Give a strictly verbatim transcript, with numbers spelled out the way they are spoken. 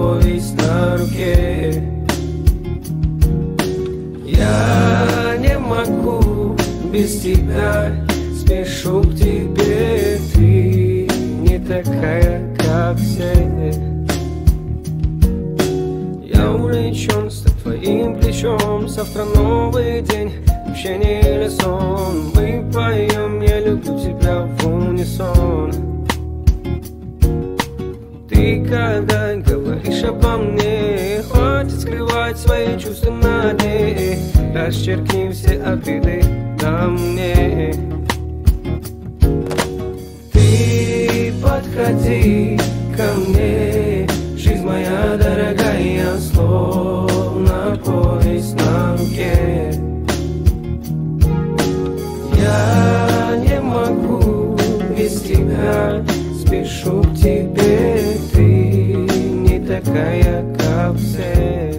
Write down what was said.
повесть на руке. Я не могу без тебя, спешу к тебе, ты не такая, как все. Я увлечен с твоим плечом, завтра новый день, общение или сон. Мы поем, я люблю тебя в унисон. Ты когда говоришь обо мне, хватит скрывать свои чувства на дне. Расчеркни все обиды ко мне. Ты подходи ко мне, жизнь моя дорогая, словно повесть на руке. Я не могу без тебя, спешу к тебе, ты не такая, как все.